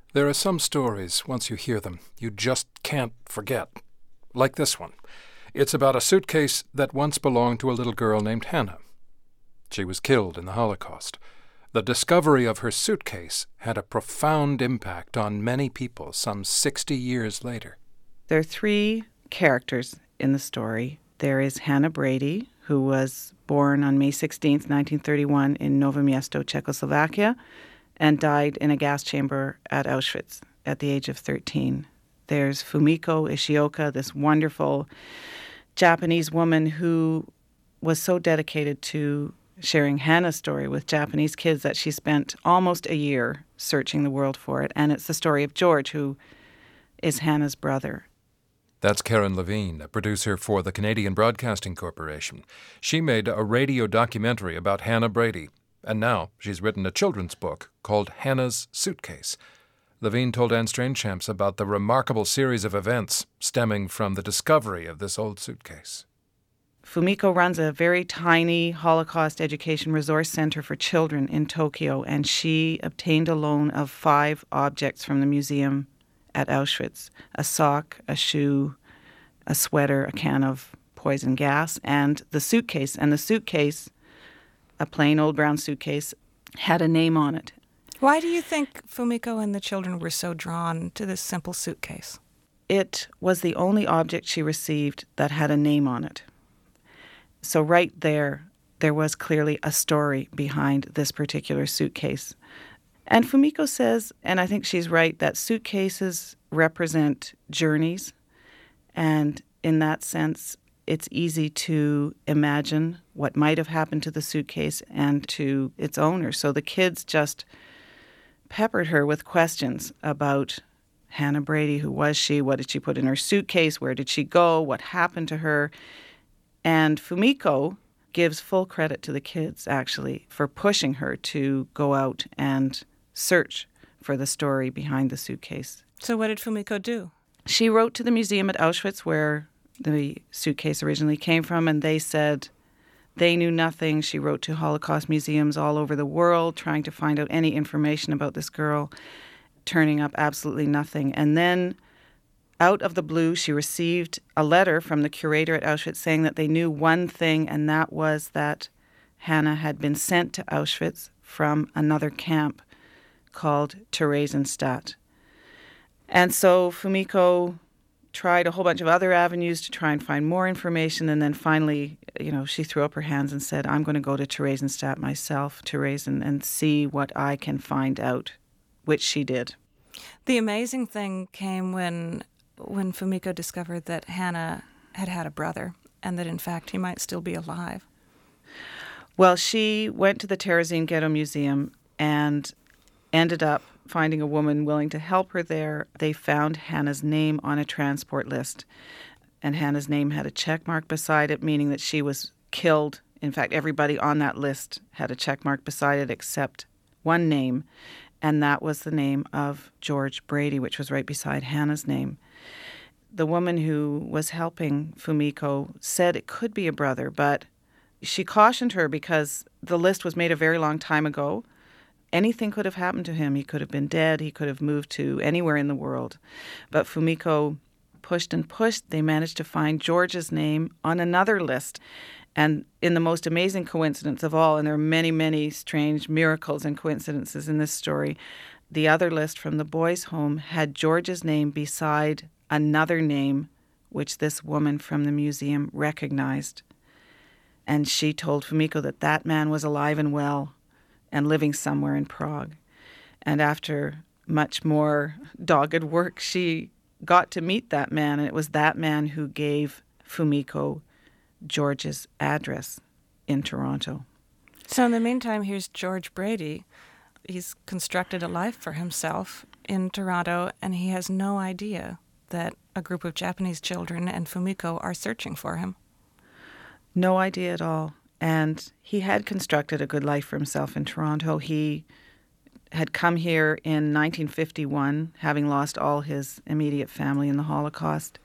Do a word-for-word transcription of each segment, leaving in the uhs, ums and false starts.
There are some stories, once you hear them, you just can't forget. Like this one. It's about a suitcase that once belonged to a little girl named Hannah. She was killed in the Holocaust. The discovery of her suitcase had a profound impact on many people some sixty years later. There are three characters in the story. There is Hannah Brady, who was born on May sixteenth, nineteen thirty-one in Novo Miesto, Czechoslovakia, and died in a gas chamber at Auschwitz at the age of thirteen. There's Fumiko Ishioka, this wonderful Japanese woman who was so dedicated to sharing Hannah's story with Japanese kids that she spent almost a year searching the world for it. And it's the story of George, who is Hannah's brother. That's Karen Levine, a producer for the Canadian Broadcasting Corporation. She made a radio documentary about Hannah Brady, and now she's written a children's book called Hannah's Suitcase. Levine told Anne Strainchamps about the remarkable series of events stemming from the discovery of this old suitcase. Fumiko runs a very tiny Holocaust Education Resource Center for children in Tokyo, and she obtained a loan of five objects from the museum at Auschwitz: a sock, a shoe, a sweater, a can of poison gas, and the suitcase. And the suitcase, a plain old brown suitcase, had a name on it. Why do you think Fumiko and the children were so drawn to this simple suitcase? It was the only object she received that had a name on it. So right there, there was clearly a story behind this particular suitcase. And Fumiko says, and I think she's right, that suitcases represent journeys. And in that sense, it's easy to imagine what might have happened to the suitcase and to its owner. So the kids just peppered her with questions about Hannah Brady. Who was she? What did she put in her suitcase? Where did she go? What happened to her? And Fumiko gives full credit to the kids, actually, for pushing her to go out and search for the story behind the suitcase. So what did Fumiko do? She wrote to the museum at Auschwitz, where the suitcase originally came from, and they said they knew nothing. She wrote to Holocaust museums all over the world, trying to find out any information about this girl, turning up absolutely nothing. And then out of the blue, she received a letter from the curator at Auschwitz saying that they knew one thing, and that was that Hannah had been sent to Auschwitz from another camp called Theresienstadt. And so Fumiko tried a whole bunch of other avenues to try and find more information, and then finally, you know, she threw up her hands and said, I'm going to go to Theresienstadt myself, Theresen, and see what I can find out, which she did. The amazing thing came when when Fumiko discovered that Hannah had had a brother and that, in fact, he might still be alive. Well, she went to the Terezin Ghetto Museum and ended up finding a woman willing to help her there. They found Hannah's name on a transport list, and Hannah's name had a check mark beside it, meaning that she was killed. In fact, everybody on that list had a check mark beside it except one name, and that was the name of George Brady, which was right beside Hannah's name. The woman who was helping Fumiko said it could be a brother, but she cautioned her because the list was made a very long time ago. Anything could have happened to him. He could have been dead. He could have moved to anywhere in the world. But Fumiko pushed and pushed. They managed to find George's name on another list. And in the most amazing coincidence of all, and there are many, many strange miracles and coincidences in this story, the other list from the boys' home had George's name beside another name, which this woman from the museum recognized. And she told Fumiko that that man was alive and well and living somewhere in Prague. And after much more dogged work, she got to meet that man, and it was that man who gave Fumiko George's address in Toronto. So in the meantime, here's George Brady. He's constructed a life for himself in Toronto, and he has no idea that a group of Japanese children and Fumiko are searching for him. No idea at all. And he had constructed a good life for himself in Toronto. He had come here in nineteen fifty-one, having lost all his immediate family in the Holocaust.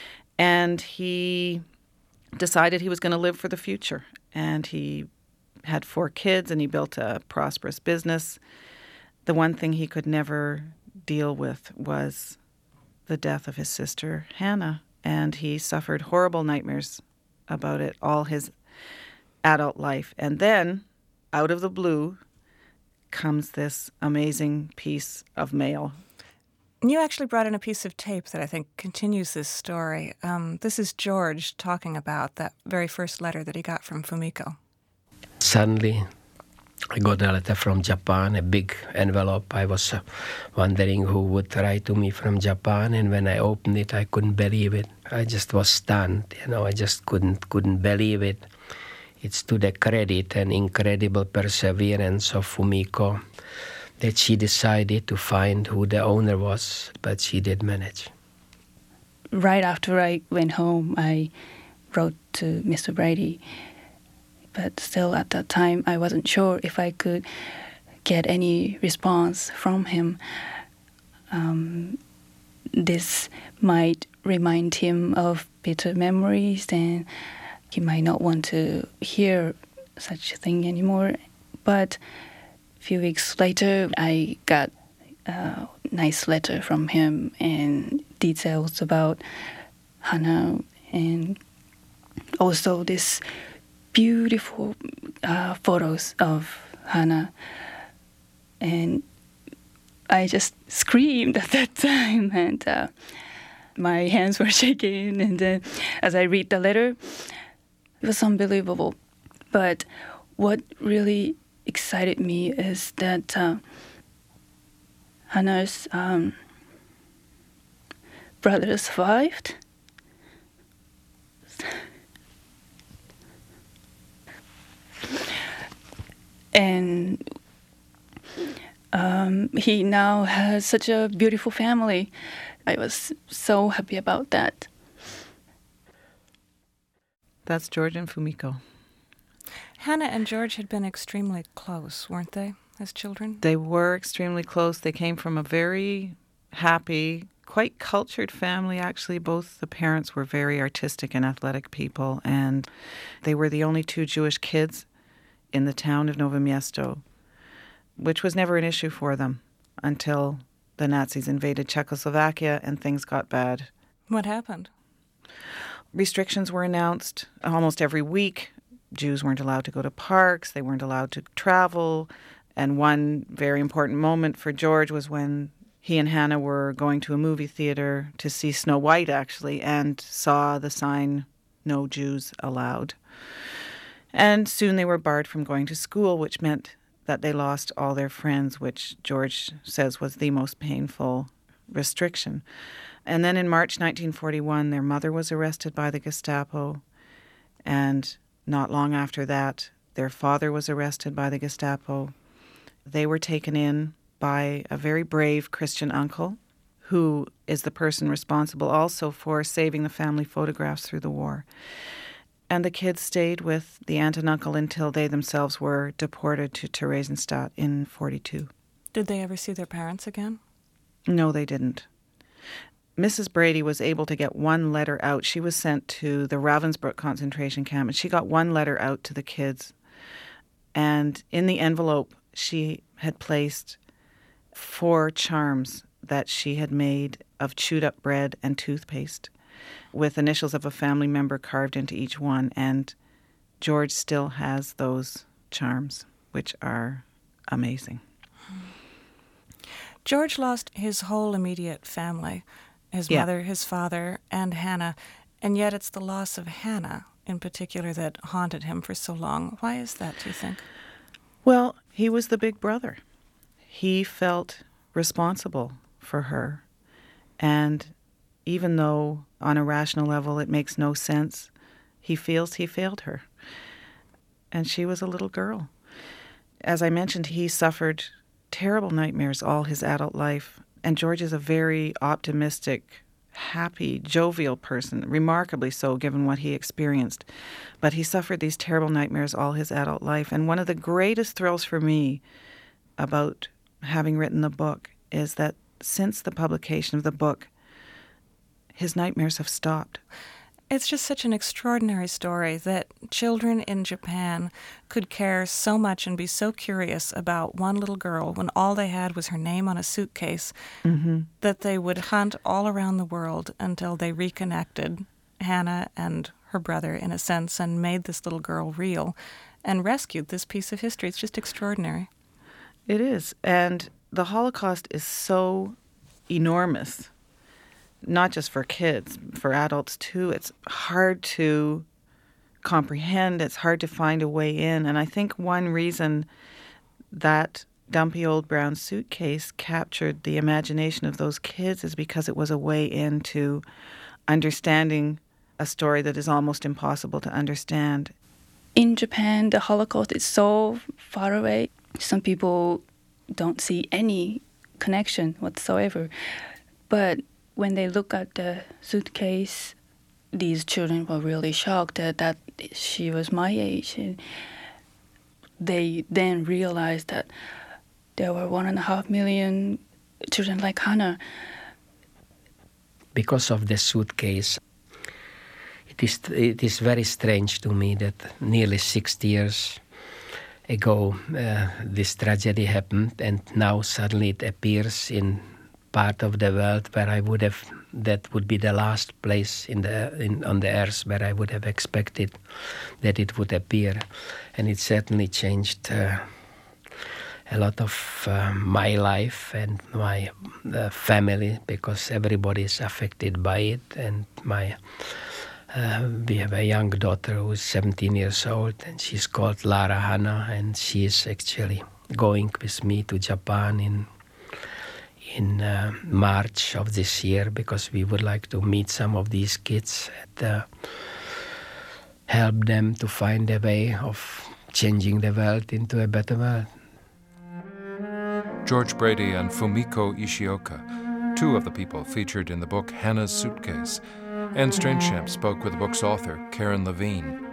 And he decided he was going to live for the future. And he had four kids, and he built a prosperous business. The one thing he could never deal with was the death of his sister, Hannah, and he suffered horrible nightmares about it all his adult life. And then, out of the blue, comes this amazing piece of mail. You actually brought in a piece of tape that I think continues this story. Um, this is George talking about that very first letter that he got from Fumiko. Suddenly, I got a letter from Japan, a big envelope. I was uh, wondering who would write to me from Japan, and when I opened it, I couldn't believe it. I just was stunned, you know, I just couldn't couldn't believe it. It's to the credit and incredible perseverance of Fumiko that she decided to find who the owner was, but she did manage. Right after I went home, I wrote to Mister Brady, but still at that time I wasn't sure if I could get any response from him. Um, this might remind him of bitter memories, and he might not want to hear such a thing anymore. But a few weeks later, I got a nice letter from him and details about Hana, and also this beautiful uh, photos of Hana. And I just screamed at that time, and uh, my hands were shaking. And then as I read the letter, it was unbelievable. But what really excited me is that uh, Hana's um, brother survived. And um, he now has such a beautiful family. I was so happy about that. That's George and Fumiko. Hana and George had been extremely close, weren't they, as children? They were extremely close. They came from a very happy, quite cultured family, actually. Both the parents were very artistic and athletic people, and they were the only two Jewish kids in the town of Novo Miesto, which was never an issue for them until the Nazis invaded Czechoslovakia and things got bad. What happened? Restrictions were announced almost every week. Jews weren't allowed to go to parks, they weren't allowed to travel, and one very important moment for George was when he and Hannah were going to a movie theater to see Snow White, actually, and saw the sign, "No Jews Allowed." And soon they were barred from going to school, which meant that they lost all their friends, which George says was the most painful restriction. And then in March nineteen forty-one, their mother was arrested by the Gestapo, and not long after that, their father was arrested by the Gestapo. They were taken in by a very brave Christian uncle, who is the person responsible also for saving the family photographs through the war. And the kids stayed with the aunt and uncle until they themselves were deported to Theresienstadt in forty-two. Did they ever see their parents again? No, they didn't. Missus Brady was able to get one letter out. She was sent to the Ravensbrück concentration camp, and she got one letter out to the kids. And in the envelope, she had placed four charms that she had made of chewed up bread and toothpaste, with initials of a family member carved into each one. And George still has those charms, which are amazing. George lost his whole immediate family, his Yeah. mother, his father, and Hannah, and yet it's the loss of Hannah in particular that haunted him for so long. Why is that, do you think? Well, he was the big brother. He felt responsible for her. And even though on a rational level it makes no sense, he feels he failed her. And she was a little girl. As I mentioned, he suffered terrible nightmares all his adult life. And George is a very optimistic, happy, jovial person, remarkably so given what he experienced. But he suffered these terrible nightmares all his adult life. And one of the greatest thrills for me about having written the book is that since the publication of the book, his nightmares have stopped. It's just such an extraordinary story that children in Japan could care so much and be so curious about one little girl when all they had was her name on a suitcase, mm-hmm. that they would hunt all around the world until they reconnected Hannah and her brother, in a sense, and made this little girl real and rescued this piece of history. It's just extraordinary. It is. And the Holocaust is so enormous. Not just for kids, for adults too. It's hard to comprehend. It's hard to find a way in. And I think one reason that dumpy old brown suitcase captured the imagination of those kids is because it was a way into understanding a story that is almost impossible to understand. In Japan, the Holocaust is so far away. Some people don't see any connection whatsoever. But when they look at the suitcase, these children were really shocked that, that she was my age. And they then realized that there were one and a half million children like Hannah. Because of the suitcase, it is, it is very strange to me that nearly sixty years ago uh, this tragedy happened, and now suddenly it appears in part of the world where I would have, that would be the last place in the in, on the earth where I would have expected that it would appear. And it certainly changed uh, a lot of uh, my life and my uh, family, because everybody is affected by it. And my uh, we have a young daughter who is seventeen years old, and she's called Lara Hanna, and she is actually going with me to Japan in in uh, March of this year, because we would like to meet some of these kids and uh, help them to find a way of changing the world into a better world. George Brady and Fumiko Ishioka, two of the people featured in the book Hannah's Suitcase. Anne Strainchamp spoke with the book's author, Karen Levine.